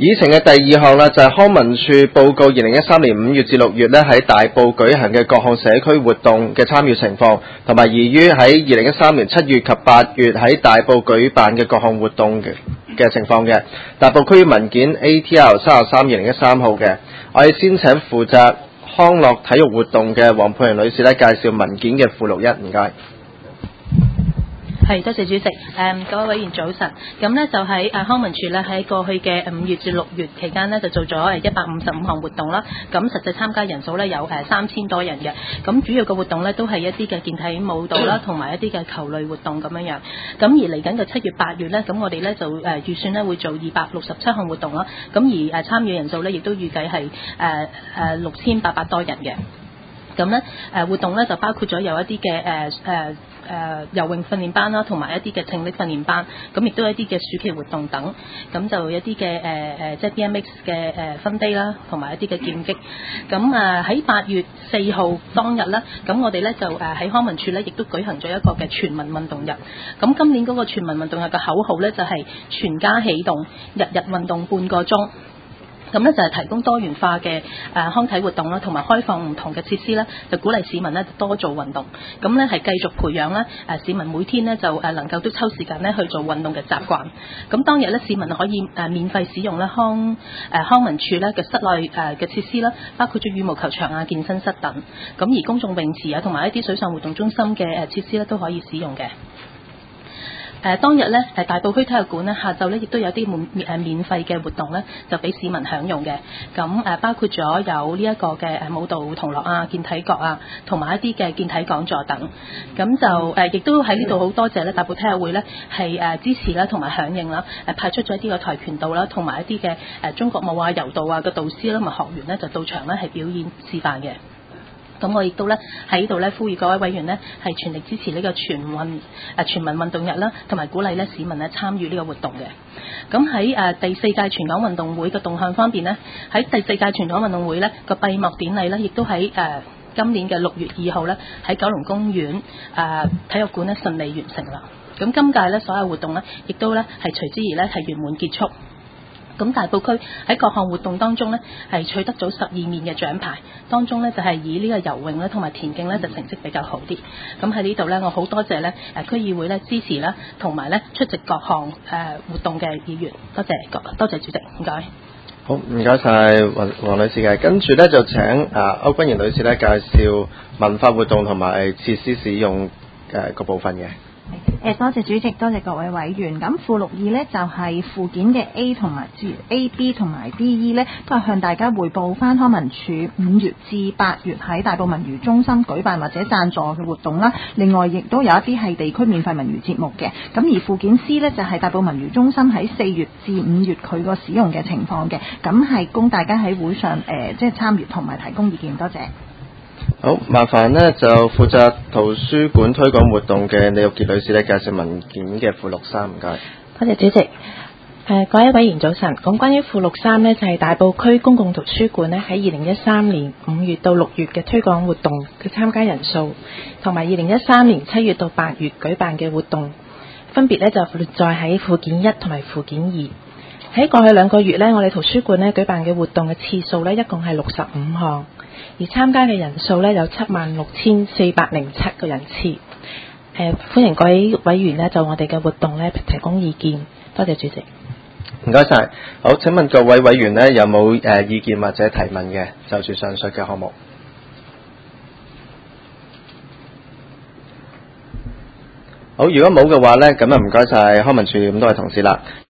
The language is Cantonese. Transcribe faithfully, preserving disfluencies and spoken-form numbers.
議程嘅第二項啦，就係、是、康文署報告二零一三年五月至六月咧喺大埔舉行嘅各項社區活動嘅參與情況，同埋宜於喺二零一三年七月及八月喺大埔舉辦嘅各項活動嘅嘅情況嘅。大埔區文件 A T R 三十三二零一三號嘅，我哋先請負責康樂體育活動嘅黃佩瑩女士咧介紹文件嘅附錄一，唔該。 係，多謝主席。誒、嗯，各位委員早晨。咁呢就喺誒康文署咧喺過去嘅五月至六月期間呢，就做咗誒一百五十五項活動啦。咁實際參加人數呢，有誒三千多人嘅。咁主要嘅活動呢，都係一啲嘅健體舞蹈啦，同埋一啲嘅球類活動咁樣樣。咁而嚟緊嘅七月八月呢，咁我哋呢就誒預算呢會做二百六十七項活動啦。咁而誒參與人數呢，亦都預計係誒誒六千八百多人嘅。咁咧誒活動咧就包括咗有一啲嘅誒誒誒游泳訓練班啦，同埋一啲嘅聽力訓練班，咁亦都有一啲嘅暑期活動等，咁就一啲嘅誒誒即係 B M X 嘅誒分地啦，同埋一啲嘅劍擊。咁啊喺八月四號當日咧，咁我哋咧就誒喺康文署咧亦都舉行咗一個嘅全民運動日。咁今年嗰個全民運動日嘅口號咧就係、是、全家起動，日日運動半個鐘。咁咧就係提供多元化嘅誒康體活動啦，同埋開放唔同嘅設施啦，就鼓勵市民咧多做運動。咁咧係繼續培養咧誒市民每天咧就誒能夠都抽時間咧去做運動嘅習慣。咁當日咧市民可以誒免費使用咧康誒康文署咧嘅室內誒嘅設施啦，包括咗羽毛球場啊、健身室等。咁而公眾泳池啊，同埋一啲水上活動中心嘅誒設施咧都可以使用嘅。誒、呃、當日咧，誒大埔區體育館咧，下晝咧亦都有啲免誒免費嘅活動咧，就俾市民享用嘅。咁誒、呃、包括咗有呢一個嘅誒舞蹈同樂啊、健體角啊，同埋一啲嘅健體講座等。咁就誒亦、呃、都喺呢度好多謝咧大埔體育會咧係誒支持啦，同埋響應啦，誒、呃、派出咗一啲嘅跆拳道啦，同埋一啲嘅誒中國舞啊、柔道啊嘅導師啦同埋學員咧就到場咧係表演示範嘅。咁我亦都咧喺呢度咧呼籲各位委員呢係全力支持呢個全運誒、呃、全民運動日啦，同埋鼓勵咧市民咧參與呢個活動嘅。咁喺誒第四屆全港運動會嘅動向方面呢，喺第四屆全港運動會咧個閉幕典禮咧，亦都喺誒、呃、今年嘅六月二號咧喺九龍公園誒、呃、體育館咧順利完成啦。咁今屆咧所有活動咧，亦都咧係隨之而咧係圓滿結束。咁大埔區喺各項活動當中呢，係取得咗十二面嘅獎牌，當中呢，就係、是、以呢個游泳咧同埋田徑呢，就成績比較好啲。咁喺呢度呢，我好多謝呢誒區議會呢支持啦，同埋呢出席各項誒、呃、活動嘅議員，多謝多謝主席，唔該。 好，唔該晒黃黃女士嘅，跟住呢，就請啊歐君賢女士呢介紹文化活動同埋設施使用誒個部分嘅。 誒多謝主席，多謝各位委員。咁附錄二呢，就係、是、附件嘅 A 同埋 A、B 同埋 D、E 呢，都係向大家匯報翻康文署五月至八月喺大埔文娛中心舉辦或者贊助嘅活動啦。另外亦都有一啲係地區免費文娛節目嘅。咁而附件 C 呢，就係、是、大埔文娛中心喺四月至五月佢個使用嘅情況嘅。咁係供大家喺會上誒、呃、即係參與同埋提供意見。多謝。 好，麻煩呢就負責圖書館推廣活動嘅李玉潔女士呢介紹文件嘅附錄三，唔該。 多謝主席。誒、呃、各位委員早晨。咁關於附錄三呢，就係、是、大埔區公共圖書館呢喺二零一三年五月到六月嘅推廣活動嘅參加人數，同埋二零一三年七月到八月舉辦嘅活動，分別呢就列載喺附件一同埋附件二。喺過去兩個月呢，我哋圖書館呢舉辦嘅活動嘅次數呢，一共係六十五項。而參加嘅人數呢，有七萬六千四百零七個人次。誒、呃，歡迎各位委員呢就我哋嘅活動呢提供意見。多謝主席。 唔該晒。好，請問各位委員呢有冇誒、呃、意見或者提問嘅就住上述嘅項目？好，如果冇嘅話呢，咁啊唔該晒康文署咁多位同事啦。